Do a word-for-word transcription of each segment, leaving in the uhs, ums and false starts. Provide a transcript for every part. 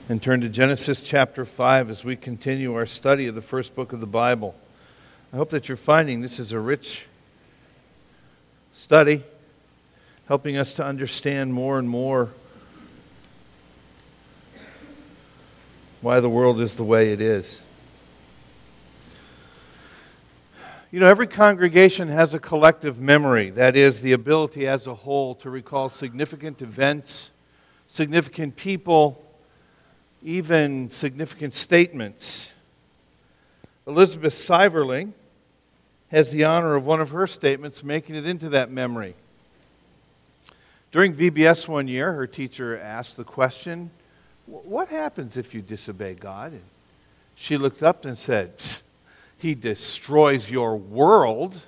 and turn to Genesis chapter five as we continue our study of the first book of the Bible. I hope that you're finding this is a rich study, helping us to understand more and more why the world is the way it is. You know, every congregation has a collective memory, that is, the ability as a whole to recall significant events, significant people, even significant statements. Elizabeth Seiverling has the honor of one of her statements making it into that memory. During V B S one year, her teacher asked the question, "What happens if you disobey God?" And she looked up and said, "He destroys your world."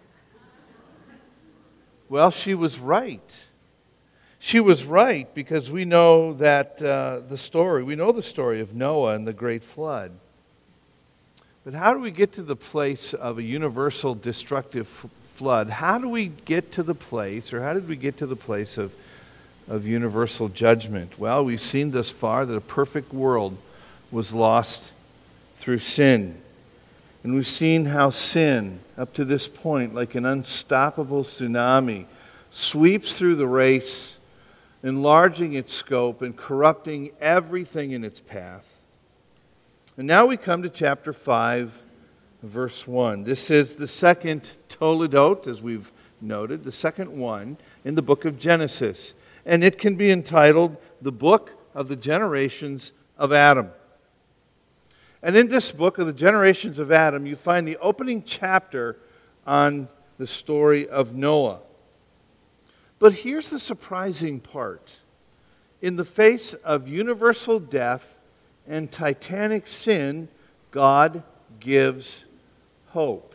Well, she was right. She was right because we know that uh, the story, we know the story of Noah and the great flood. But how do we get to the place of a universal destructive f- flood? How do we get to the place, or how did we get to the place of, of universal judgment? Well, we've seen thus far that a perfect world was lost through sin. And we've seen how sin, up to this point, like an unstoppable tsunami, sweeps through the race, enlarging its scope and corrupting everything in its path. And now we come to chapter five, verse one. This is the second Toledot, as we've noted, the second one in the book of Genesis. And it can be entitled The Book of the Generations of Adam. And in this book of the generations of Adam, you find the opening chapter on the story of Noah. But here's the surprising part. In the face of universal death and titanic sin, God gives hope.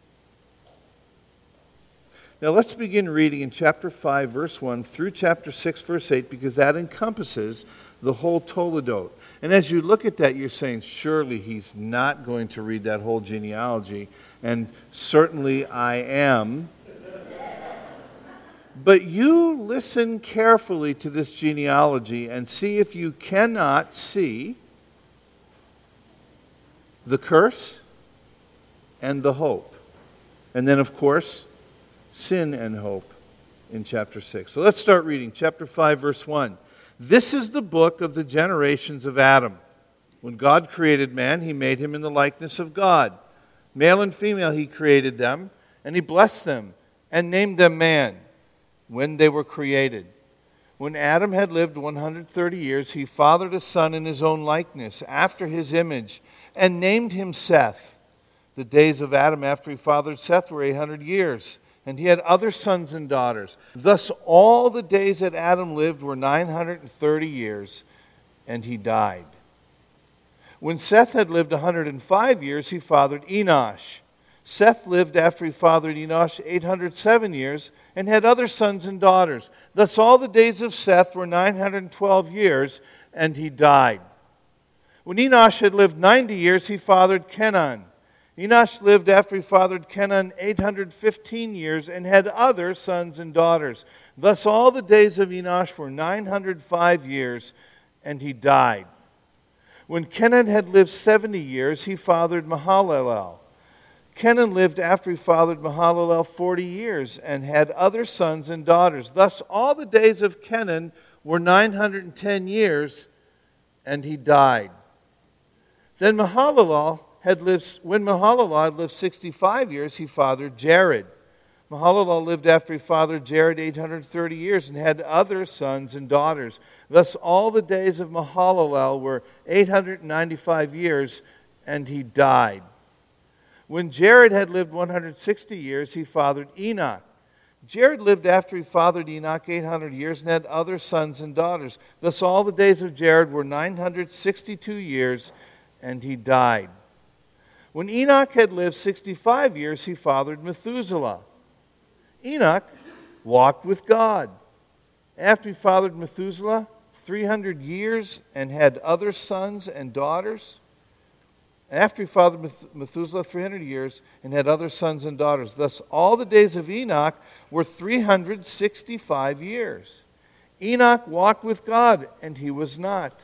Now let's begin reading in chapter five, verse one, through chapter six, verse eight, because that encompasses the whole Toledot. And as you look at that, you're saying, surely he's not going to read that whole genealogy. And certainly I am. But you listen carefully to this genealogy and see if you cannot see the curse and the hope. And then, of course, sin and hope in chapter six. So let's start reading. Chapter five, verse one. This is the book of the generations of Adam. When God created man, he made him in the likeness of God. Male and female he created them, and he blessed them and named them man when they were created. When Adam had lived one hundred thirty years, he fathered a son in his own likeness, after his image, and named him Seth. The days of Adam after he fathered Seth were eight hundred years. And he had other sons and daughters. Thus all the days that Adam lived were nine hundred thirty years, and he died. When Seth had lived one hundred five years, he fathered Enosh. Seth lived after he fathered Enosh eight hundred seven years, and had other sons and daughters. Thus all the days of Seth were nine hundred twelve years, and he died. When Enosh had lived ninety years, he fathered Kenan. Enosh lived after he fathered Kenan eight hundred fifteen years and had other sons and daughters. Thus all the days of Enosh were nine hundred five years, and he died. When Kenan had lived seventy years, he fathered Mahalalel. Kenan lived after he fathered Mahalalel forty years and had other sons and daughters. Thus all the days of Kenan were nine hundred ten years, and he died. Then Mahalalel had lived, when Mahalalel had lived sixty-five years, he fathered Jared. Mahalalel lived after he fathered Jared eight hundred thirty years and had other sons and daughters. Thus all the days of Mahalalel were eight hundred ninety-five years, and he died. When Jared had lived one hundred sixty years, he fathered Enoch. Jared lived after he fathered Enoch eight hundred years and had other sons and daughters. Thus all the days of Jared were nine hundred sixty-two years, and he died. When Enoch had lived sixty-five years, he fathered Methuselah. Enoch walked with God. After he fathered Methuselah three hundred years and had other sons and daughters. After he fathered Methuselah three hundred years and had other sons and daughters. Thus all the days of Enoch were three hundred sixty-five years. Enoch walked with God, and he was not,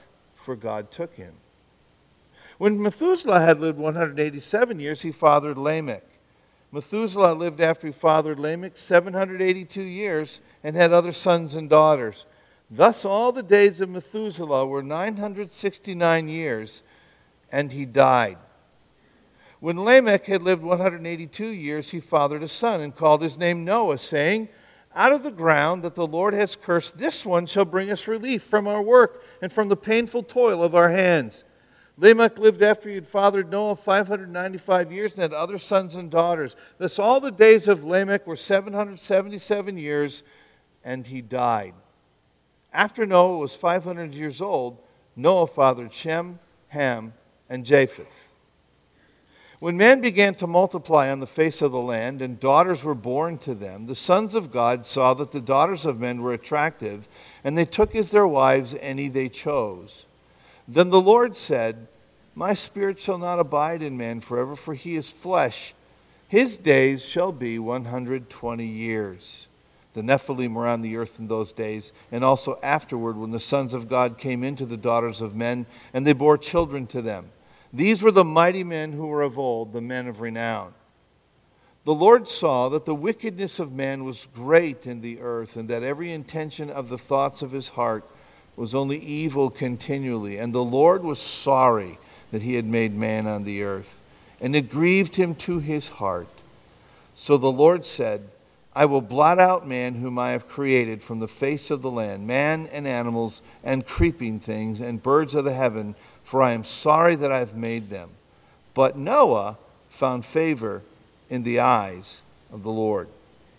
for God took him. When Methuselah had lived one hundred eighty-seven years, he fathered Lamech. Methuselah lived after he fathered Lamech seven hundred eighty-two years and had other sons and daughters. Thus all the days of Methuselah were nine hundred sixty-nine years, and he died. When Lamech had lived one hundred eighty-two years, he fathered a son and called his name Noah, saying, out of the ground that the Lord has cursed, this one shall bring us relief from our work and from the painful toil of our hands. Lamech lived after he had fathered Noah five hundred ninety-five years and had other sons and daughters. Thus all the days of Lamech were seven hundred seventy-seven years, and he died. After Noah was five hundred years old, Noah fathered Shem, Ham, and Japheth. When man began to multiply on the face of the land, and daughters were born to them, the sons of God saw that the daughters of men were attractive, and they took as their wives any they chose. Then the Lord said, my spirit shall not abide in man forever, for he is flesh. His days shall be one hundred twenty years. The Nephilim were on the earth in those days, and also afterward when the sons of God came into the daughters of men, and they bore children to them. These were the mighty men who were of old, the men of renown. The Lord saw that the wickedness of man was great in the earth, and that every intention of the thoughts of his heart was only evil continually. And the Lord was sorry that he had made man on the earth, and it grieved him to his heart. So the Lord said, I will blot out man whom I have created from the face of the land, man and animals and creeping things and birds of the heaven, for I am sorry that I have made them. But Noah found favor in the eyes of the Lord.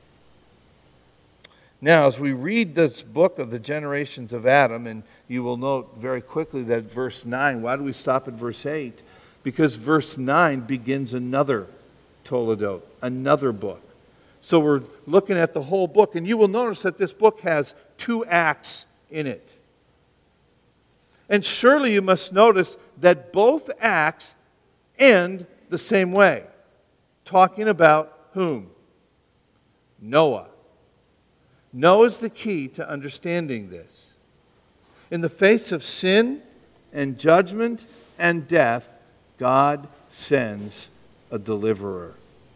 Now, as we read this book of the generations of Adam, and you will note very quickly that verse nine, why do we stop at verse eight? Because verse nine begins another Toledot, another book. So we're looking at the whole book, and you will notice that this book has two acts in it. And surely you must notice that both acts end the same way. Talking about whom? Noah. Noah's the key to understanding this. In the face of sin and judgment and death, God sends a deliverer.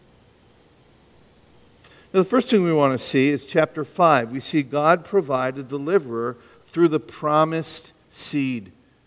Now, the first thing we want to see is chapter five. We see God provide a deliverer through the promised seed.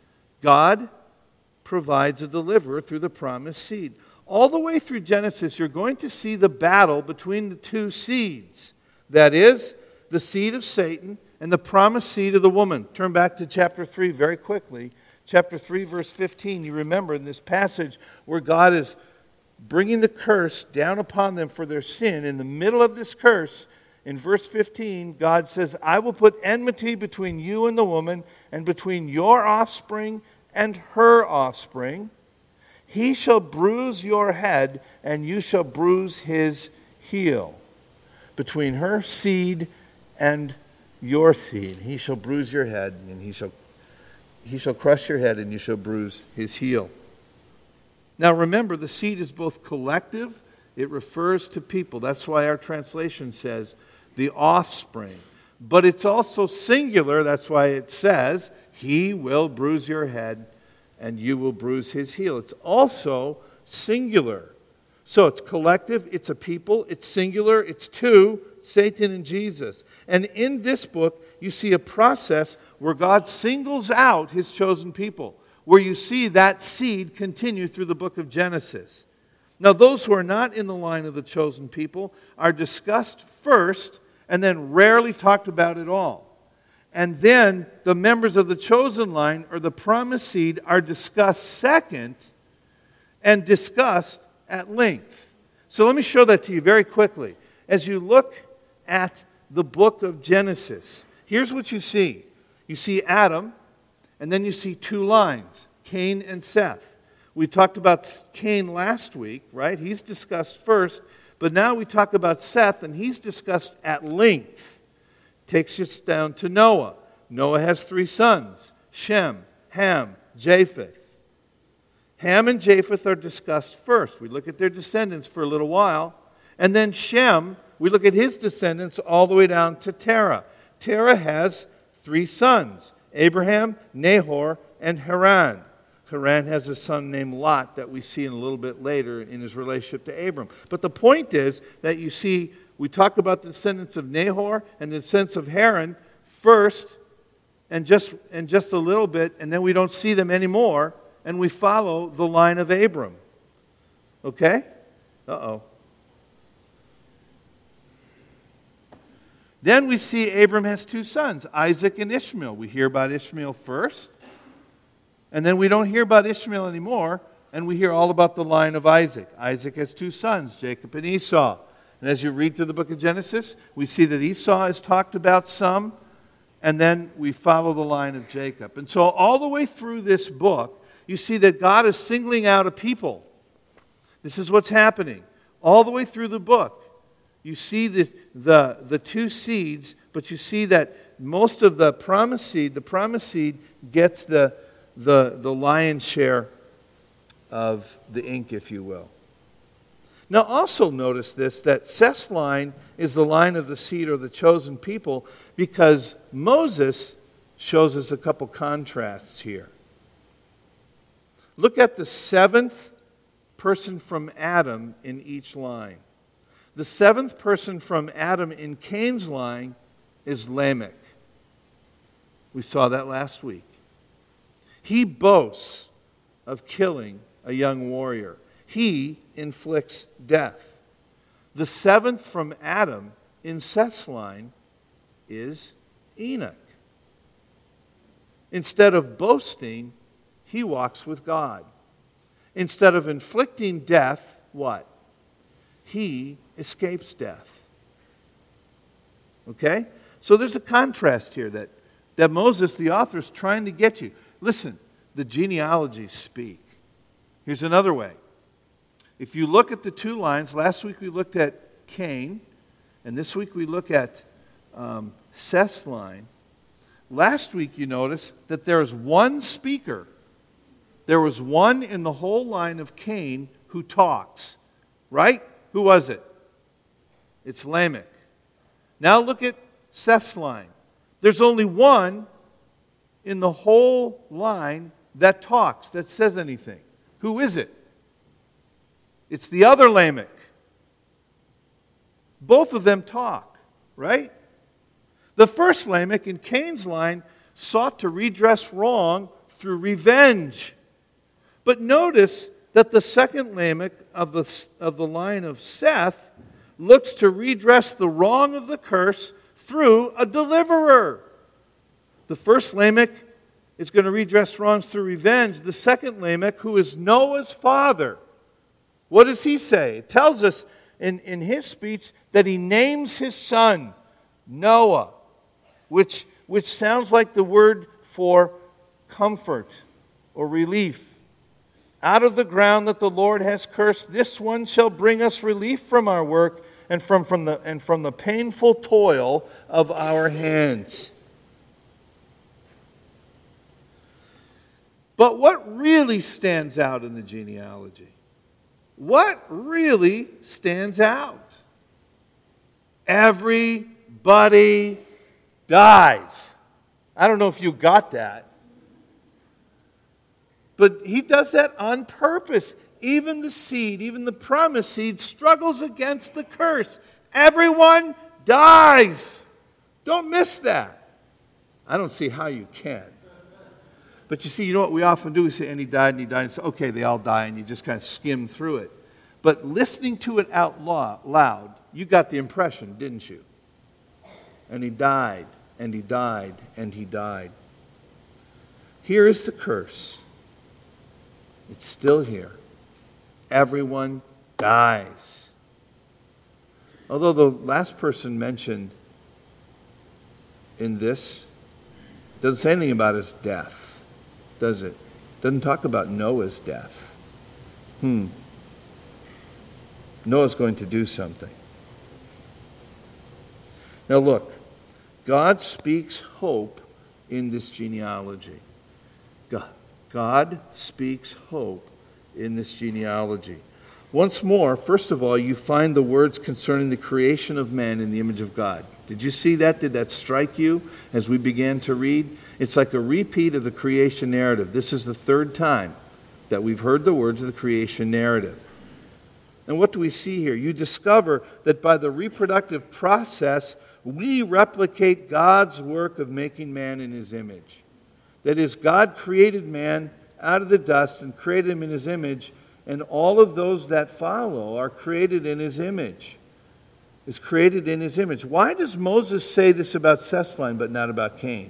God provides a deliverer through the promised seed. All the way through Genesis, you're going to see the battle between the two seeds. That is, the seed of Satan and the promised seed of the woman. Turn back to chapter three very quickly. Chapter three, verse fifteen. You remember in this passage where God is bringing the curse down upon them for their sin. In the middle of this curse, in verse fifteen, God says, I will put enmity between you and the woman, and between your offspring and her offspring. He shall bruise your head, and you shall bruise his heel. Between her seed and your seed, he shall bruise your head, and he shall, he shall crush your head, and you shall bruise his heel. Now remember, the seed is both collective, it refers to people. That's why our translation says, the offspring. But it's also singular. That's why it says, he will bruise your head and you will bruise his heel. It's also singular. So it's collective, it's a people, it's singular, it's two, Satan and Jesus. And in this book, you see a process where God singles out his chosen people, where you see that seed continue through the book of Genesis. Now, those who are not in the line of the chosen people are discussed first and then rarely talked about at all. And then the members of the chosen line, or the promised seed, are discussed second and discussed at length. So let me show that to you very quickly. As you look at the book of Genesis, here's what you see. You see Adam, and then you see two lines, Cain and Seth. We talked about Cain last week, right? He's discussed first. But now we talk about Seth, and he's discussed at length. Takes us down to Noah. Noah has three sons, Shem, Ham, Japheth. Ham and Japheth are discussed first. We look at their descendants for a little while. And then Shem, we look at his descendants all the way down to Terah. Terah has three sons, Abraham, Nahor, and Haran. Haran has a son named Lot that we see in a little bit later in his relationship to Abram. But the point is that you see, we talk about the descendants of Nahor and the descendants of Haran first, and just, and just a little bit, and then we don't see them anymore, and we follow the line of Abram. Okay? Uh-oh. Then we see Abram has two sons, Isaac and Ishmael. We hear about Ishmael first, and then we don't hear about Ishmael anymore, and we hear all about the line of Isaac. Isaac has two sons, Jacob and Esau. And as you read through the book of Genesis, we see that Esau is talked about some, and then we follow the line of Jacob. And so all the way through this book, you see that God is singling out a people. This is what's happening. All the way through the book, you see the, the, the two seeds, but you see that most of the promised seed, the promised seed gets the, the, the lion's share of the ink, if you will. Now also notice this, that Seth's line is the line of the seed or the chosen people, because Moses shows us a couple contrasts here. Look at the seventh person from Adam in each line. The seventh person from Adam in Cain's line is Lamech. We saw that last week. He boasts of killing a young warrior. He inflicts death. The seventh from Adam in Seth's line is Enoch. Instead of boasting, he walks with God. Instead of inflicting death, what? He escapes death. Okay? So there's a contrast here that, that Moses, the author, is trying to get you. Listen, the genealogies speak. Here's another way. If you look at the two lines, last week we looked at Cain, and this week we look at um, Seth's line. Last week you notice that there is one speaker. There was one in the whole line of Cain who talks. Right? Who was it? It's Lamech. Now look at Seth's line. There's only one in the whole line that talks, that says anything. Who is it? It's the other Lamech. Both of them talk, right? The first Lamech in Cain's line sought to redress wrong through revenge. But notice that the second Lamech of the, of the line of Seth looks to redress the wrong of the curse through a deliverer. The first Lamech is going to redress wrongs through revenge. The second Lamech, who is Noah's father, what does he say? It tells us in, in his speech that he names his son Noah, which, which sounds like the word for comfort or relief. Out of the ground that the Lord has cursed, this one shall bring us relief from our work and from, from, the, and from the painful toil of our hands. But what really stands out in the genealogy? What really stands out? Everybody dies. I don't know if you got that. But he does that on purpose. Even the seed, even the promised seed, struggles against the curse. Everyone dies. Don't miss that. I don't see how you can. But you see, you know what we often do? We say, and he died, and he died. And say, okay, they all die, and you just kind of skim through it. But listening to it out loud, you got the impression, didn't you? And he died, and he died, and he died. Here is the curse. It's still here. Everyone dies. Although the last person mentioned in this doesn't say anything about his death, does it? Doesn't talk about Noah's death. Hmm. Noah's going to do something. Now look, God speaks hope in this genealogy. God, God speaks hope in this genealogy. Once more, first of all, you find the words concerning the creation of man in the image of God. Did you see that? Did that strike you as we began to read? It's like a repeat of the creation narrative. This is the third time that we've heard the words of the creation narrative. And what do we see here? You discover that by the reproductive process, we replicate God's work of making man in his image. That is, God created man out of the dust and created him in his image, and all of those that follow are created in his image. Is created in his image. Why does Moses say this about Seth's line but not about Cain?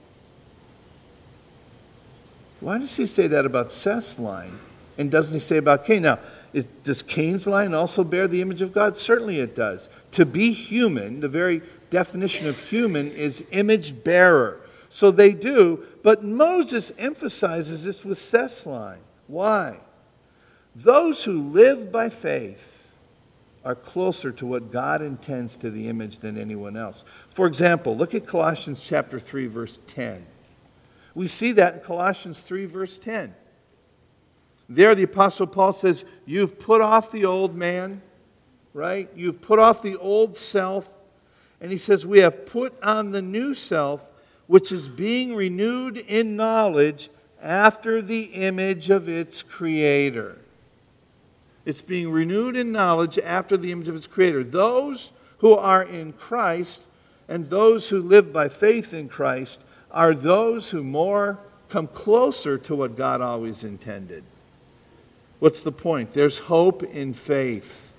Why does he say that about Seth's line and doesn't he say about Cain? Now, is, does Cain's line also bear the image of God? Certainly it does. To be human, the very definition of human is image bearer. So they do, but Moses emphasizes this with Seth's line. Why? Those who live by faith are closer to what God intends to the image than anyone else. For example, look at Colossians chapter three, verse ten. We see that in Colossians three, verse ten. There the Apostle Paul says, you've put off the old man, right? You've put off the old self. And he says, we have put on the new self, which is being renewed in knowledge after the image of its creator. It's being renewed in knowledge after the image of its creator. Those who are in Christ and those who live by faith in Christ are those who more come closer to what God always intended. What's the point? There's hope in faith.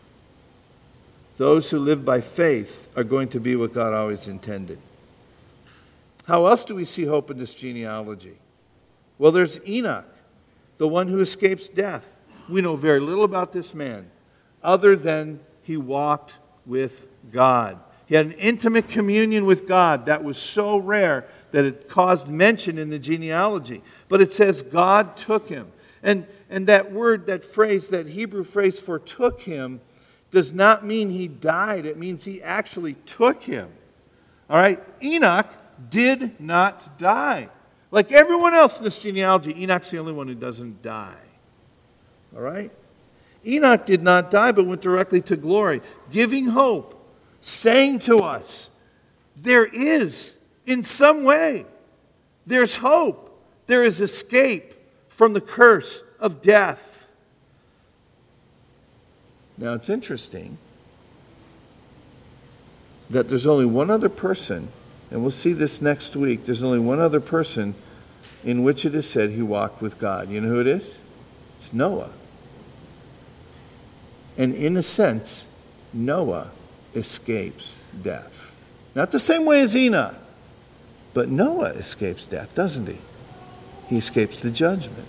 Those who live by faith are going to be what God always intended. How else do we see hope in this genealogy? Well, there's Enoch, the one who escapes death. We know very little about this man, other than he walked with God. He had an intimate communion with God that was so rare that it caused mention in the genealogy. But it says God took him. And, and that word, that phrase, that Hebrew phrase for took him, does not mean he died. It means he actually took him. All right? Enoch did not die. Like everyone else in this genealogy, Enoch's the only one who doesn't die. All right? Enoch did not die, but went directly to glory, giving hope, saying to us, there is, in some way, there's hope. There is escape from the curse of death. Now, it's interesting that there's only one other person, and we'll see this next week, there's only one other person in which it is said he walked with God. You know who it is? It's Noah. And in a sense, Noah escapes death. Not the same way as Enoch, but Noah escapes death, doesn't he? He escapes the judgment.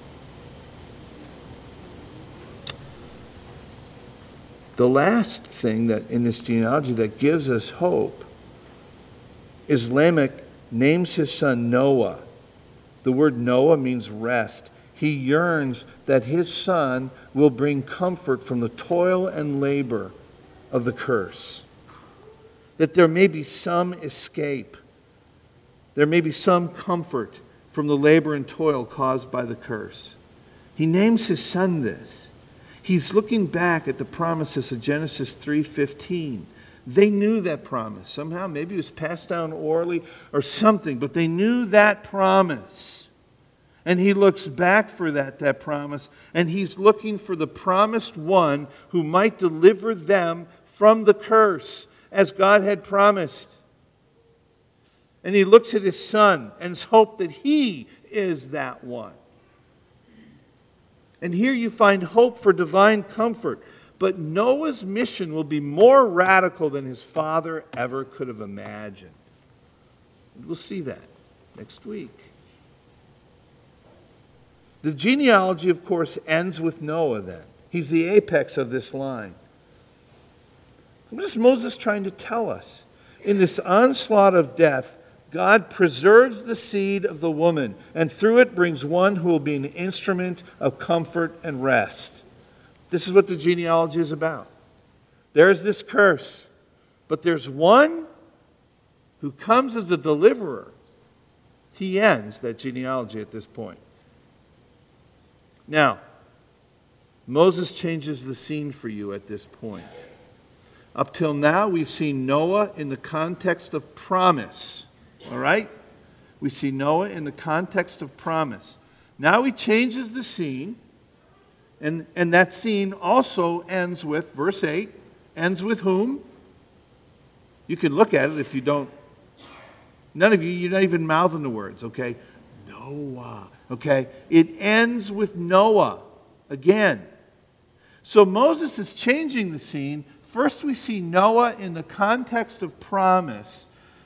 The last thing that in this genealogy that gives us hope is Lamech names his son Noah. The word Noah means rest. He yearns that his son will bring comfort from the toil and labor of the curse. That there may be some escape. There may be some comfort from the labor and toil caused by the curse. He names his son this. He's looking back at the promises of Genesis three fifteen. They knew that promise. Somehow, maybe it was passed down orally or something, but they knew that promise. And he looks back for that, that promise, and he's looking for the promised one who might deliver them from the curse, as God had promised. And he looks at his son and hopes that he is that one. And here you find hope for divine comfort. But Noah's mission will be more radical than his father ever could have imagined. We'll see that next week. The genealogy, of course, ends with Noah then. He's the apex of this line. What is Moses trying to tell us? In this onslaught of death, God preserves the seed of the woman, and through it brings one who will be an instrument of comfort and rest. This is what the genealogy is about. There's this curse, but there's one who comes as a deliverer. He ends that genealogy at this point. Now, Moses changes the scene for you at this point. Up till now, we've seen Noah in the context of promise. All right? We see Noah in the context of promise. Now he changes the scene, and, and that scene also ends with, verse eight, ends with whom? You can look at it if you don't. None of you, you're not even mouthing the words, okay? Noah, okay? It ends with Noah again. So Moses is changing the scene. First we see Noah in the context of promise.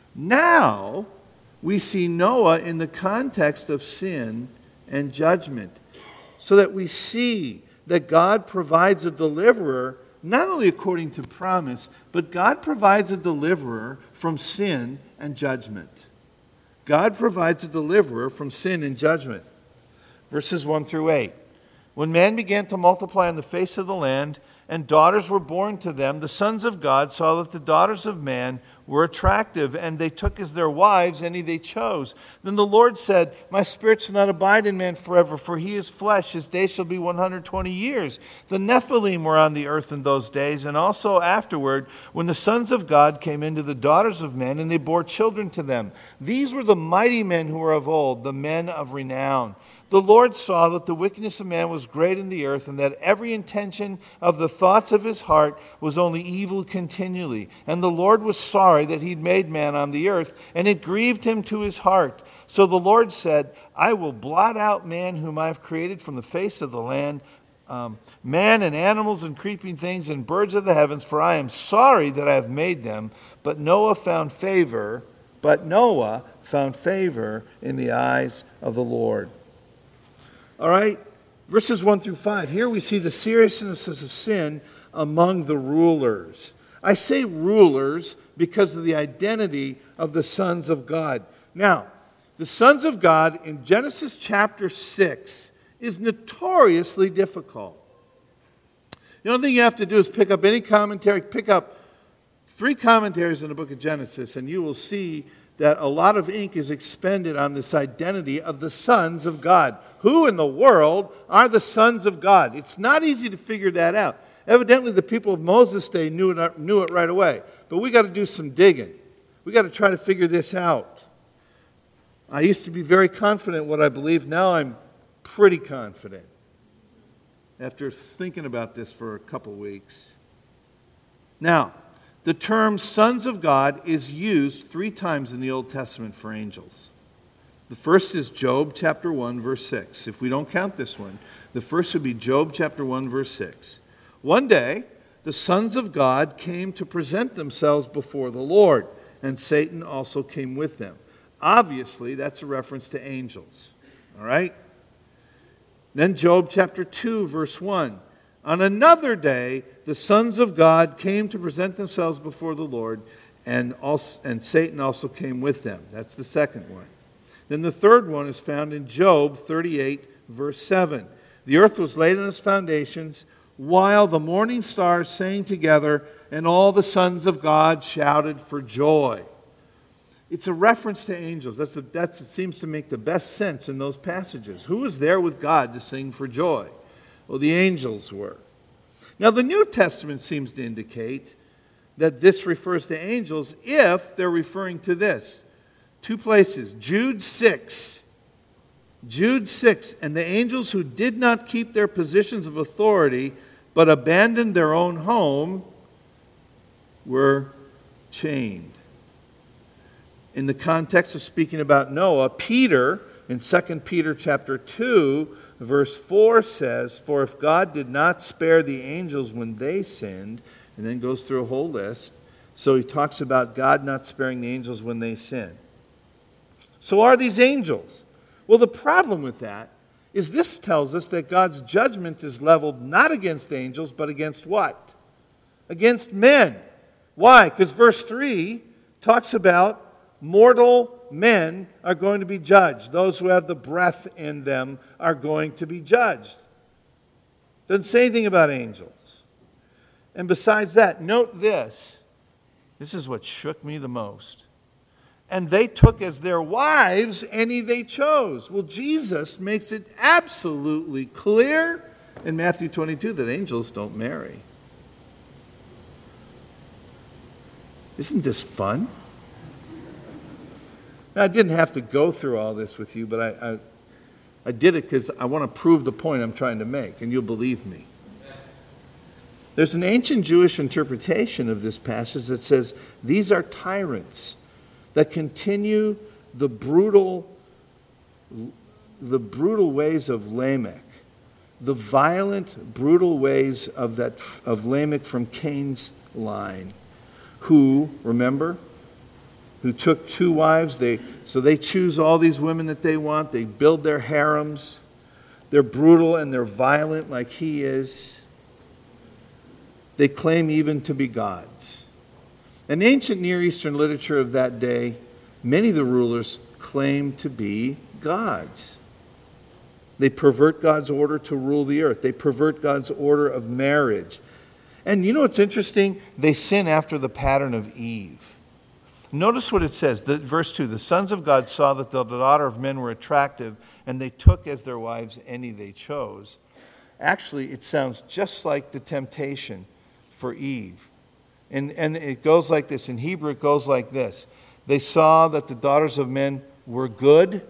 Now we see Noah in the context of sin and judgment. So that we see that God provides a deliverer, not only according to promise, but God provides a deliverer from sin and judgment. God provides a deliverer from sin and judgment. Verses one through eight. When man began to multiply on the face of the land, and daughters were born to them, the sons of God saw that the daughters of man were attractive, and they took as their wives any they chose. Then the Lord said, My spirit shall not abide in man forever, for he is flesh. His days shall be one hundred twenty years. The Nephilim were on the earth in those days, and also afterward, when the sons of God came into the daughters of men, and they bore children to them. These were the mighty men who were of old, the men of renown. The Lord saw that the wickedness of man was great in the earth, and that every intention of the thoughts of his heart was only evil continually. And the Lord was sorry that he'd made man on the earth, and it grieved him to his heart. So the Lord said, I will blot out man whom I have created from the face of the land, um, man and animals and creeping things and birds of the heavens, for I am sorry that I have made them. But Noah found favor, but Noah found favor in the eyes of the Lord. All right, verses one through five. Here we see the seriousness of sin among the rulers. I say rulers because of the identity of the sons of God. Now, the sons of God in Genesis chapter six is notoriously difficult. The only thing you have to do is pick up any commentary, pick up three commentaries in the book of Genesis, and you will see that a lot of ink is expended on this identity of the sons of God. Who in the world are the sons of God? It's not easy to figure that out. Evidently, the people of Moses' day knew it, knew it right away. But we got to do some digging. We got to try to figure this out. I used to be very confident in what I believe. Now I'm pretty confident. After thinking about this for a couple weeks. Now, the term sons of God is used three times in the Old Testament for angels. The first is Job chapter one, verse six. If we don't count this one, the first would be Job chapter one, verse six. One day, the sons of God came to present themselves before the Lord, and Satan also came with them. Obviously, that's a reference to angels. All right? Then Job chapter two, verse one. On another day, the sons of God came to present themselves before the Lord, and, also, and Satan also came with them. That's the second one. Then the third one is found in Job thirty-eight, verse seven. The earth was laid on its foundations, while the morning stars sang together, and all the sons of God shouted for joy. It's a reference to angels. That's, a, that's it seems to make the best sense in those passages. Who was there with God to sing for joy? Well, the angels were. Now, the New Testament seems to indicate that this refers to angels if they're referring to this. Two places. Jude six. Jude six. And the angels who did not keep their positions of authority, but abandoned their own home, were chained. In the context of speaking about Noah, Peter, in Second Peter chapter two, verse four says, For if God did not spare the angels when they sinned, and then goes through a whole list, so he talks about God not sparing the angels when they sin. So are these angels? Well, the problem with that is this tells us that God's judgment is leveled not against angels, but against what? Against men. Why? Because verse three talks about mortal men are going to be judged. Those who have the breath in them are going to be judged. Doesn't say anything about angels. And besides that, note this. This is what shook me the most. And they took as their wives any they chose. Well, Jesus makes it absolutely clear in Matthew twenty-two that angels don't marry. Isn't this fun? Now, I didn't have to go through all this with you, but I, I, I did it because I want to prove the point I'm trying to make, and you'll believe me. There's an ancient Jewish interpretation of this passage that says these are tyrants that continue the brutal, the brutal ways of Lamech, the violent, brutal ways of that of Lamech from Cain's line, who, remember, who took two wives. They so they choose all these women that they want. They build their harems. They're brutal and they're violent like he is. They claim even to be gods. In ancient Near Eastern literature of that day, many of the rulers claimed to be gods. They pervert God's order to rule the earth. They pervert God's order of marriage. And you know what's interesting? They sin after the pattern of Eve. Notice what it says, the, verse two, the sons of God saw that the daughter of men were attractive, and they took as their wives any they chose. Actually, it sounds just like the temptation for Eve. And, and it goes like this. In Hebrew, it goes like this. They saw that the daughters of men were good.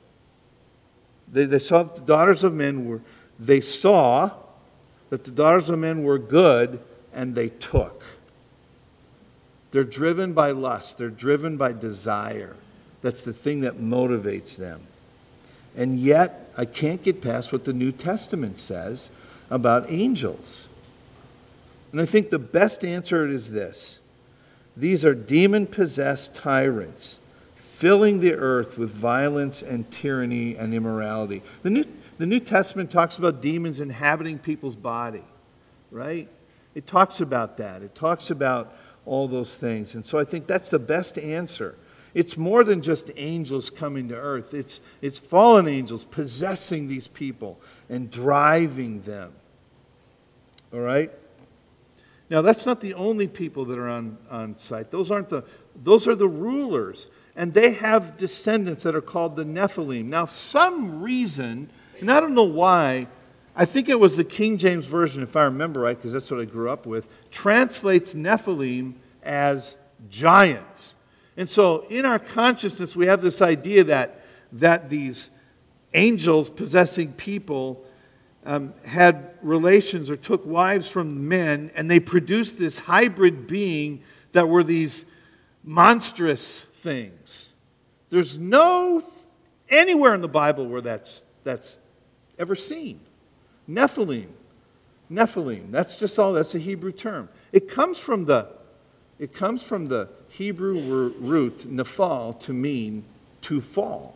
They, they saw that the daughters of men were, they saw that the daughters of men were good, and they took. They're driven by lust. They're driven by desire. That's the thing that motivates them. And yet, I can't get past what the New Testament says about angels. And I think the best answer is this. These are demon-possessed tyrants, filling the earth with violence and tyranny and immorality. The New, the New Testament talks about demons inhabiting people's body, right? It talks about that. It talks about all those things. And so I think that's the best answer. It's more than just angels coming to earth. It's, it's fallen angels possessing these people and driving them. All right? Now, that's not the only people that are on, on site. Those aren't the, those are the rulers. And they have descendants that are called the Nephilim. Now, some reason, and I don't know why, I think it was the King James Version, if I remember right, because that's what I grew up with, translates Nephilim as giants. And so in our consciousness, we have this idea that, that these angels possessing people um, had relations or took wives from men, and they produced this hybrid being that were these monstrous things. There's no anywhere in the Bible where that's that's ever seen. Nephilim. Nephilim. That's just all, that's a Hebrew term. It comes from the it comes from the Hebrew root nephal to mean to fall.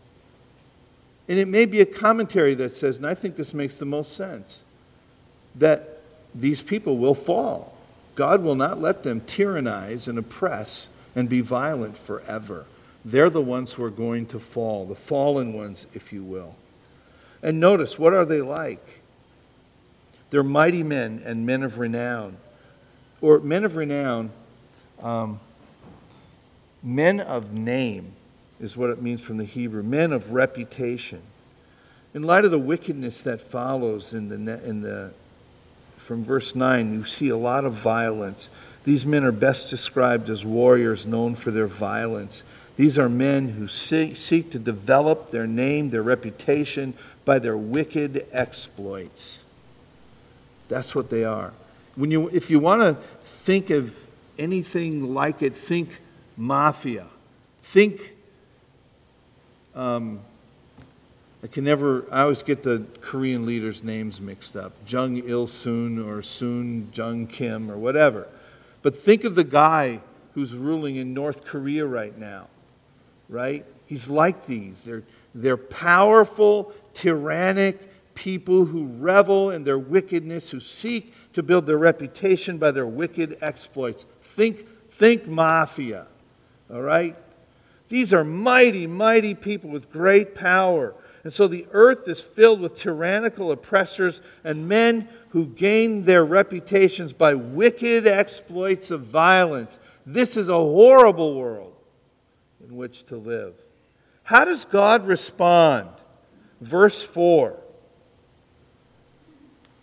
And it may be a commentary that says, and I think this makes the most sense, that these people will fall. God will not let them tyrannize and oppress and be violent forever. They're the ones who are going to fall, the fallen ones, if you will. And notice, what are they like? They're mighty men and men of renown. Or men of renown, um, men of name is what it means from the Hebrew. Men of reputation. In light of the wickedness that follows in the in the from verse nine, you see a lot of violence. These men are best described as warriors known for their violence. These are men who seek, seek to develop their name, their reputation, by their wicked exploits. That's what they are. When you, if you want to think of anything like it, think mafia. Think, um, I can never, I always get the Korean leaders' names mixed up. Jung Il-sung or Soon Jung Kim or whatever. But think of the guy who's ruling in North Korea right now, right? He's like these. They're, they're powerful, tyrannic people who revel in their wickedness, who seek to build their reputation by their wicked exploits. Think, think mafia, all right? These are mighty, mighty people with great power. And so the earth is filled with tyrannical oppressors and men who gain their reputations by wicked exploits of violence. This is a horrible world in which to live. How does God respond? Verse four.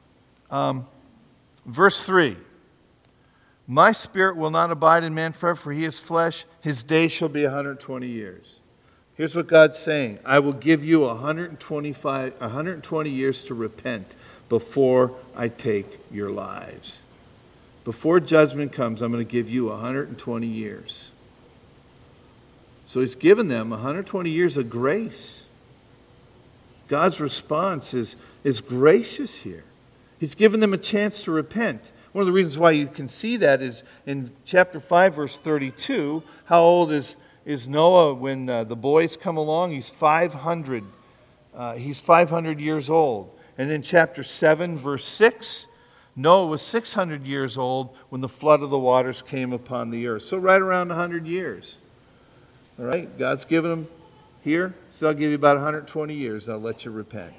Um, verse three. My spirit will not abide in man forever, for he is flesh. His days shall be one hundred twenty years. Here's what God's saying. I will give you one hundred twenty-five, one hundred twenty years to repent before I take your lives. Before judgment comes, I'm going to give you one hundred twenty years. So he's given them one hundred twenty years of grace. God's response is, is gracious here. He's given them a chance to repent. One of the reasons why you can see that is in chapter five, verse thirty-two. How old is, is Noah when uh, the boys come along? He's five hundred. Uh, he's five hundred years old. And in chapter seven, verse six, Noah was six hundred years old when the flood of the waters came upon the earth. So right around one hundred years. All right? God's given them here, so I'll give you about one hundred twenty years. I'll let you repent.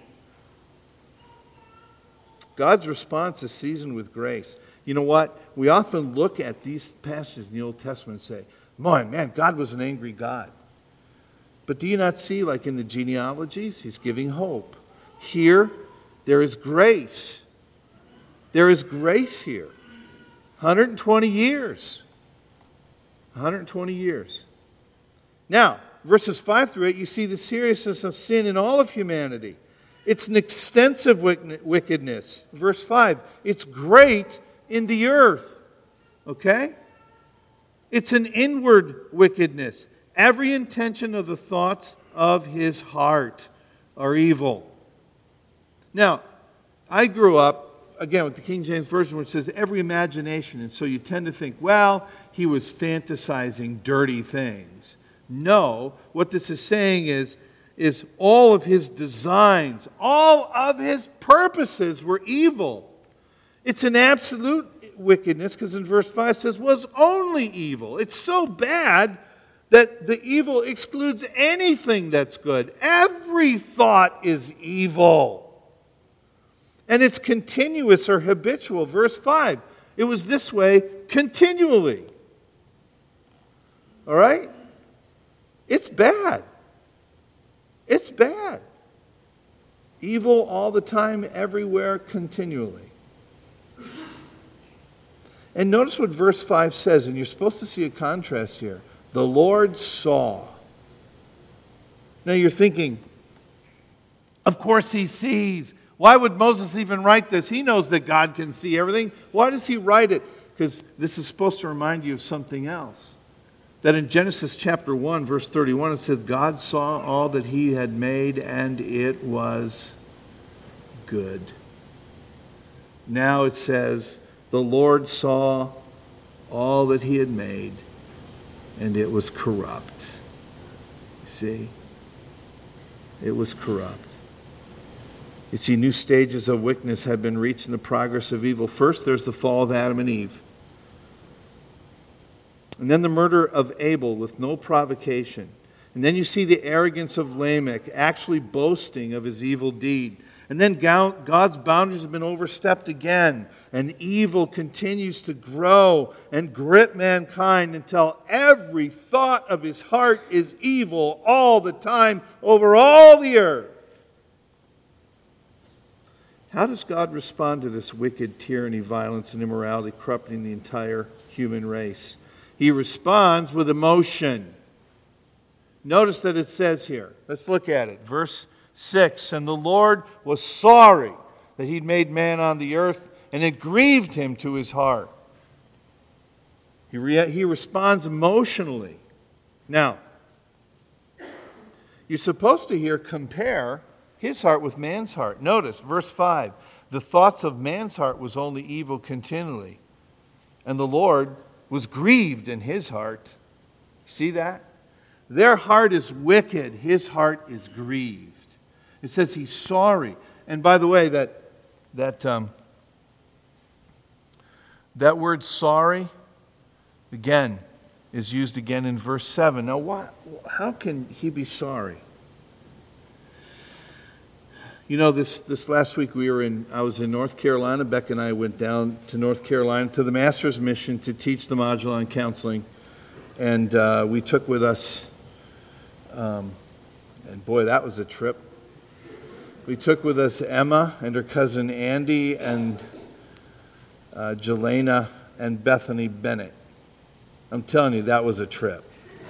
God's response is seasoned with grace. You know what? We often look at these passages in the Old Testament and say, man, man, God was an angry God. But do you not see, like in the genealogies, he's giving hope. Here, there is grace. There is grace here. one hundred twenty years. one hundred twenty years. Now, verses five through eight, you see the seriousness of sin in all of humanity. It's an extensive wickedness. Verse five, it's great in the earth. Okay? It's an inward wickedness. Every intention of the thoughts of his heart are evil. Now, I grew up, again, with the King James Version, which says every imagination. And so you tend to think, well, he was fantasizing dirty things. No, what this is saying is, is all of his designs, all of his purposes were evil. It's an absolute wickedness, because in verse five it says, was only evil. It's so bad that the evil excludes anything that's good. Every thought is evil. And it's continuous or habitual. Verse five, it was this way continually. All right? It's bad. It's bad. Evil all the time, everywhere, continually. And notice what verse five says, and you're supposed to see a contrast here. The Lord saw. Now you're thinking, of course he sees. Why would Moses even write this? He knows that God can see everything. Why does he write it? Because this is supposed to remind you of something else. That in Genesis chapter one, verse thirty-one, it says, God saw all that he had made, and it was good. Now it says, the Lord saw all that he had made, and it was corrupt. You see? It was corrupt. You see, new stages of wickedness have been reached in the progress of evil. First, there's the fall of Adam and Eve. And then the murder of Abel with no provocation. And then you see the arrogance of Lamech, actually boasting of his evil deed. And then God's boundaries have been overstepped again. And evil continues to grow and grip mankind until every thought of his heart is evil all the time over all the earth. How does God respond to this wicked tyranny, violence, and immorality corrupting the entire human race? He responds with emotion. Notice that it says here. Let's look at it. Verse six. And the Lord was sorry that he'd made man on the earth, and it grieved him to his heart. He, re- he responds emotionally. Now, you're supposed to here compare his heart with man's heart. Notice, verse five. The thoughts of man's heart was only evil continually, and the Lord was grieved in his heart. See that? Their heart is wicked. His heart is grieved. It says he's sorry. And by the way, that that um, that word sorry, again, is used again in verse seven. Now, what, how can he be sorry? You know, this, this last week we were in, I was in North Carolina. Beck and I went down to North Carolina to the Master's Mission to teach the module on counseling. And uh, we took with us, um, and boy, that was a trip. We took with us Emma and her cousin Andy and uh, Jelena and Bethany Bennett. I'm telling you, that was a trip.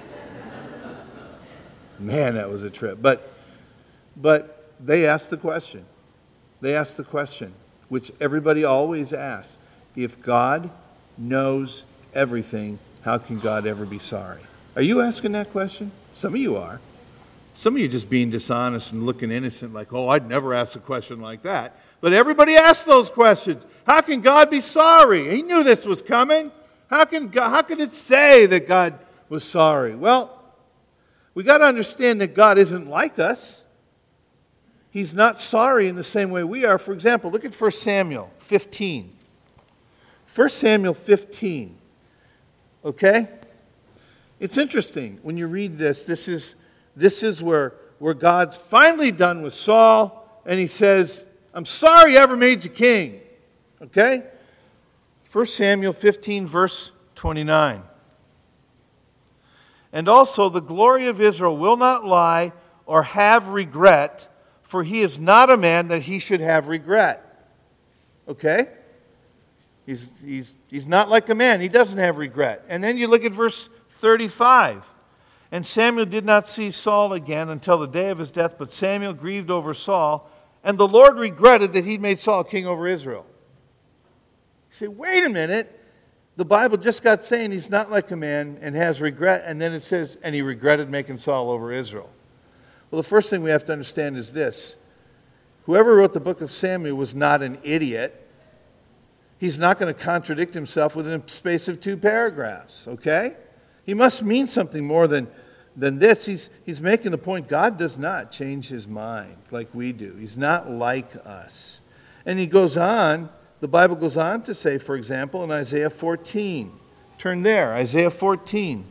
Man, that was a trip. But, but they asked the question. They asked the question, which everybody always asks. If God knows everything, how can God ever be sorry? Are you asking that question? Some of you are. Some of you just being dishonest and looking innocent like, oh, I'd never ask a question like that. But everybody asks those questions. How can God be sorry? He knew this was coming. How can God, how can it say that God was sorry? Well, we got to understand that God isn't like us. He's not sorry in the same way we are. For example, look at First Samuel fifteen. First Samuel fifteen. Okay? It's interesting when you read this. This is, this is where, where God's finally done with Saul, and he says, I'm sorry I ever made you king. Okay? First Samuel fifteen, verse twenty-nine. And also the glory of Israel will not lie or have regret, for he is not a man that he should have regret. Okay? He's, he's, he's not like a man. He doesn't have regret. And then you look at verse thirty-five. And Samuel did not see Saul again until the day of his death, but Samuel grieved over Saul, and the Lord regretted that he'd made Saul king over Israel. You say, wait a minute. The Bible just got saying he's not like a man and has regret, and then it says, and he regretted making Saul over Israel. Well, the first thing we have to understand is this. Whoever wrote the book of Samuel was not an idiot. He's not going to contradict himself within a space of two paragraphs, okay? He must mean something more than, than this. He's, he's making the point God does not change his mind like we do. He's not like us. And he goes on, the Bible goes on to say, for example, in Isaiah fourteen. Turn there, Isaiah fourteen.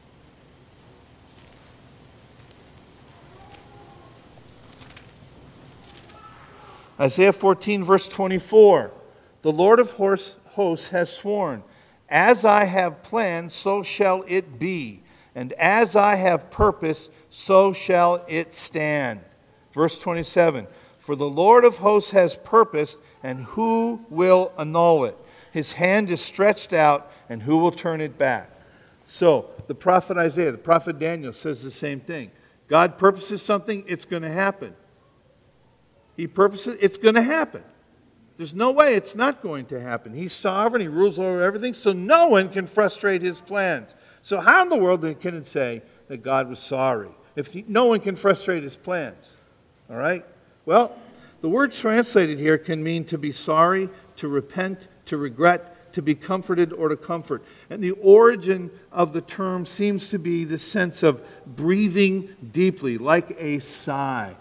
Isaiah fourteen, verse twenty-four. The Lord of hosts has sworn, as I have planned, so shall it be. And as I have purposed, so shall it stand. Verse twenty-seven. For the Lord of hosts has purposed, and who will annul it? His hand is stretched out, and who will turn it back? So, the prophet Isaiah, the prophet Daniel says the same thing. God purposes something, it's going to happen. He purposes, it's going to happen. There's no way it's not going to happen. He's sovereign, he rules over everything, so no one can frustrate his plans. So how in the world can it say that God was sorry if he, no one can frustrate his plans? All right? Well, the word translated here can mean to be sorry, to repent, to regret, to be comforted, or to comfort. And the origin of the term seems to be the sense of breathing deeply, like a sigh.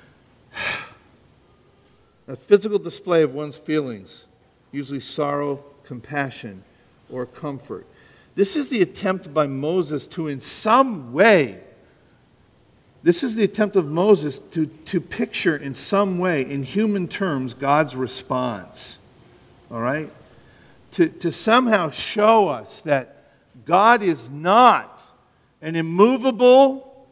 A physical display of one's feelings, usually sorrow, compassion, or comfort. This is the attempt by Moses to, in some way, this is the attempt of Moses to, to picture in some way, in human terms, God's response. All right? To, to somehow show us that God is not an immovable,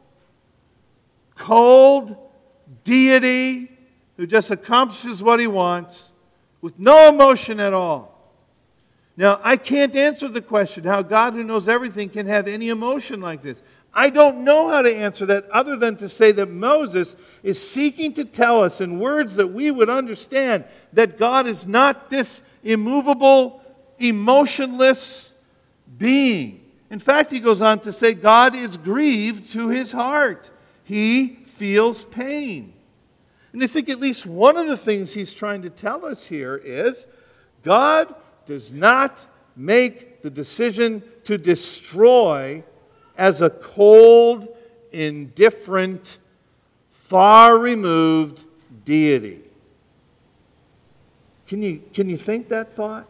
cold deity who just accomplishes what he wants with no emotion at all. Now, I can't answer the question how God, who knows everything, can have any emotion like this. I don't know how to answer that other than to say that Moses is seeking to tell us in words that we would understand that God is not this immovable, emotionless being. In fact, he goes on to say God is grieved to his heart. He feels pain. And I think at least one of the things he's trying to tell us here is God does not make the decision to destroy as a cold, indifferent, far-removed deity. Can you, can you think that thought?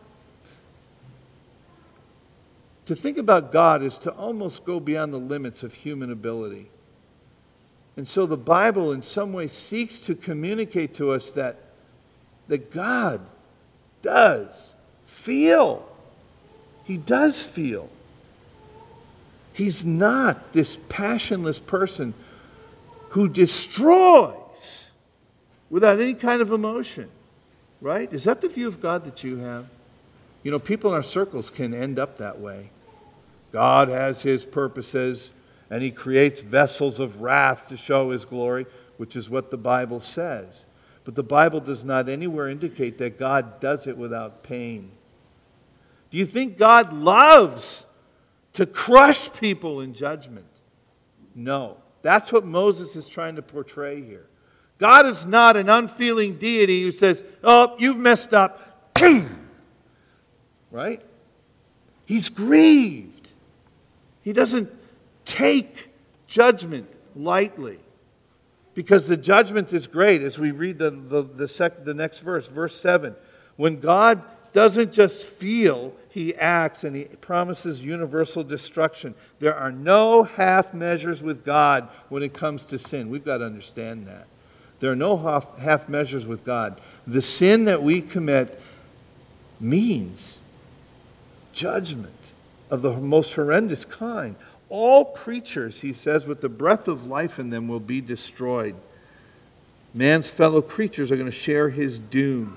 To think about God is to almost go beyond the limits of human ability. And so the Bible in some way seeks to communicate to us that, that God does feel. He does feel. He's not this passionless person who destroys without any kind of emotion. Right? Is that the view of God that you have? You know, people in our circles can end up that way. God has his purposes, and he creates vessels of wrath to show his glory, which is what the Bible says. But the Bible does not anywhere indicate that God does it without pain. Do you think God loves to crush people in judgment? No. That's what Moses is trying to portray here. God is not an unfeeling deity who says, oh, you've messed up. Right? He's grieved. He doesn't take judgment lightly. Because the judgment is great, as we read the, the, the, sec, the next verse, verse seven. When God doesn't just feel, he acts, and he promises universal destruction. There are no half measures with God when it comes to sin. We've got to understand that. There are no half, half measures with God. The sin that we commit means judgment of the most horrendous kind. All creatures, he says, with the breath of life in them will be destroyed. Man's fellow creatures are going to share his doom.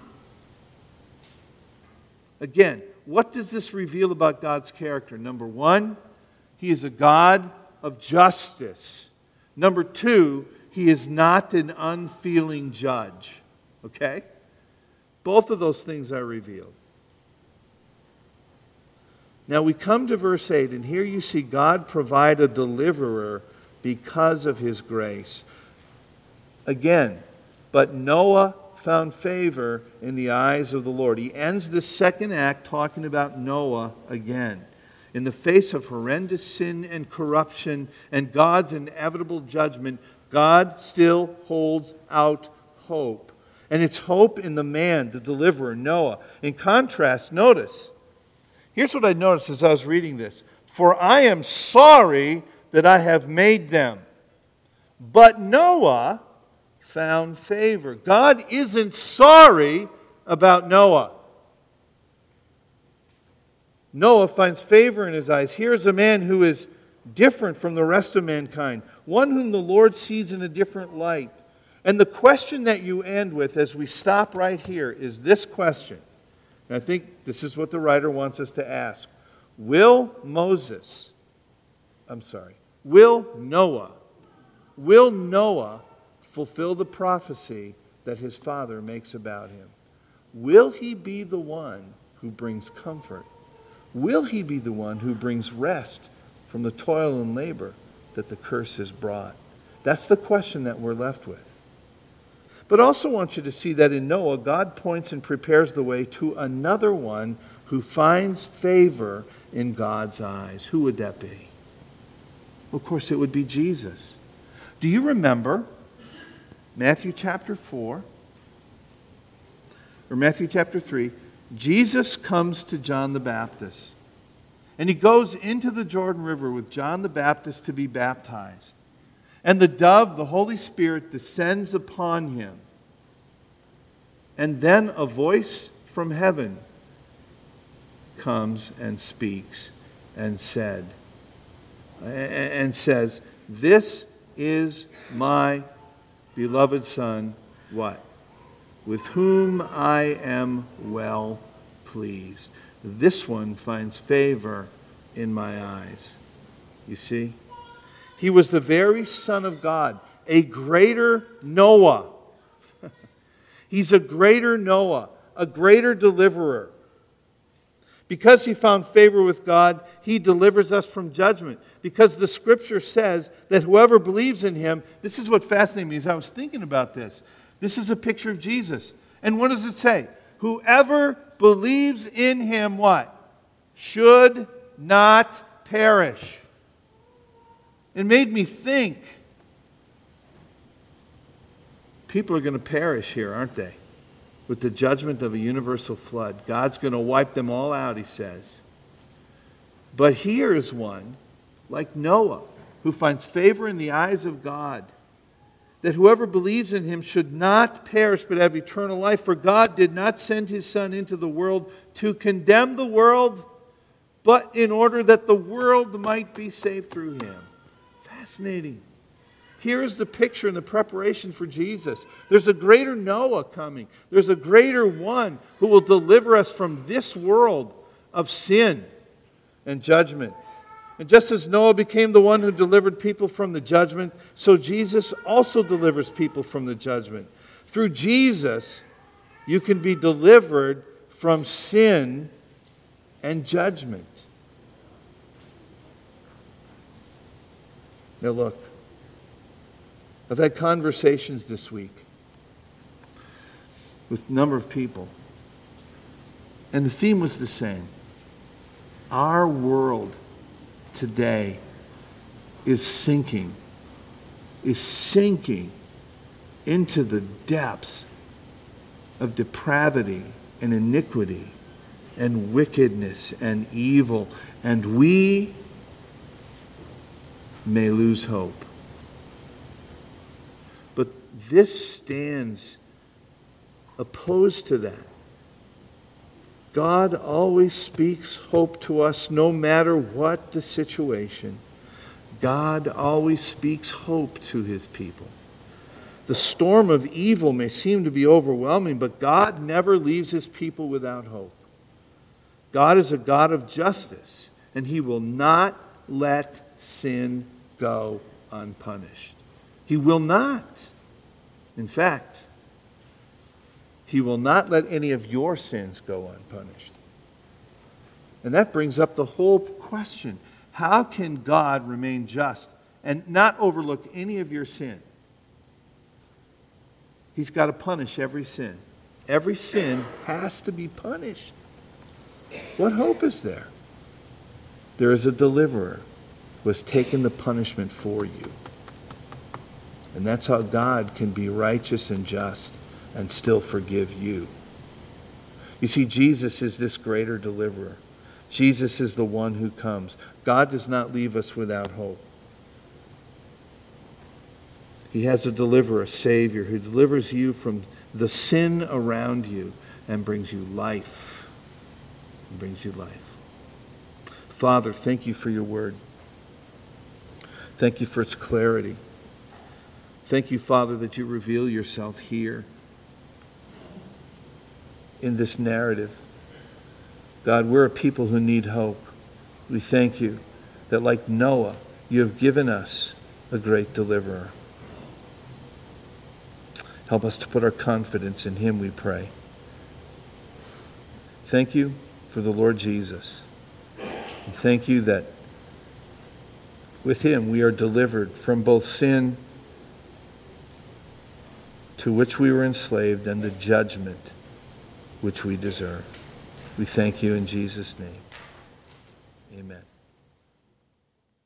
Again, what does this reveal about God's character? Number one, he is a God of justice. Number two, he is not an unfeeling judge. Okay? Both of those things are revealed. Now we come to verse eight, and here you see God provide a deliverer because of his grace. Again, but Noah found favor in the eyes of the Lord. He ends this second act talking about Noah again. In the face of horrendous sin and corruption and God's inevitable judgment, God still holds out hope. And it's hope in the man, the deliverer, Noah. In contrast, notice, here's what I noticed as I was reading this. For I am sorry that I have made them. But Noah found favor. God isn't sorry about Noah. Noah finds favor in his eyes. Here's a man who is different from the rest of mankind. One whom the Lord sees in a different light. And the question that you end with as we stop right here is this question. And I think this is what the writer wants us to ask. Will Moses, I'm sorry, will Noah, will Noah fulfill the prophecy that his father makes about him? Will he be the one who brings comfort? Will he be the one who brings rest from the toil and labor that the curse has brought? That's the question that we're left with. But I also want you to see that in Noah, God points and prepares the way to another one who finds favor in God's eyes. Who would that be? Of course, it would be Jesus. Do you remember Matthew chapter four? Or Matthew chapter three? Jesus comes to John the Baptist. And he goes into the Jordan River with John the Baptist to be baptized. And the dove, the Holy Spirit, descends upon him. And then a voice from heaven comes and speaks and said, and says, "This is my beloved Son," what? "With whom I am well pleased. This one finds favor in my eyes." You see? He was the very Son of God, a greater Noah. He's a greater Noah, a greater deliverer. Because he found favor with God, he delivers us from judgment. Because the Scripture says that whoever believes in him, this is what fascinated me as I was thinking about this. This is a picture of Jesus. And what does it say? Whoever believes in him, what? Should not perish. It made me think, people are going to perish here, aren't they? With the judgment of a universal flood. God's going to wipe them all out, he says. But here is one, like Noah, who finds favor in the eyes of God, that whoever believes in him should not perish but have eternal life. For God did not send his Son into the world to condemn the world, but in order that the world might be saved through him. Fascinating. here is the picture and the preparation for Jesus. There's a greater Noah coming. There's a greater one who will deliver us from this world of sin and judgment. And just as Noah became the one who delivered people from the judgment, so Jesus also delivers people from the judgment. Through Jesus, you can be delivered from sin and judgment. Now look, I've had conversations this week with a number of people, and the theme was the same. Our world today is sinking, is sinking into the depths of depravity and iniquity and wickedness and evil, and we may lose hope. But this stands opposed to that. God always speaks hope to us no matter what the situation. God always speaks hope to his people. The storm of evil may seem to be overwhelming, but God never leaves his people without hope. God is a God of justice, and he will not let sin go unpunished. He will not. In fact, he will not let any of your sins go unpunished. And that brings up the whole question. How can God remain just and not overlook any of your sin? He's got to punish every sin. Every sin has to be punished. What hope is there? There is a deliverer who has taken the punishment for you. And that's how God can be righteous and just and still forgive you. You see, Jesus is this greater deliverer. Jesus is the one who comes. God does not leave us without hope. He has a deliverer, a Savior, who delivers you from the sin around you and brings you life. And brings you life. Father, thank you for your word. Thank you for its clarity. Thank you, Father, that you reveal yourself here in this narrative. God, we're a people who need hope. We thank you that, like Noah, you have given us a great deliverer. Help us to put our confidence in him, we pray. Thank you for the Lord Jesus. And thank you that with him we are delivered from both sin to which we were enslaved and the judgment which we deserve. We thank you in Jesus' name. Amen.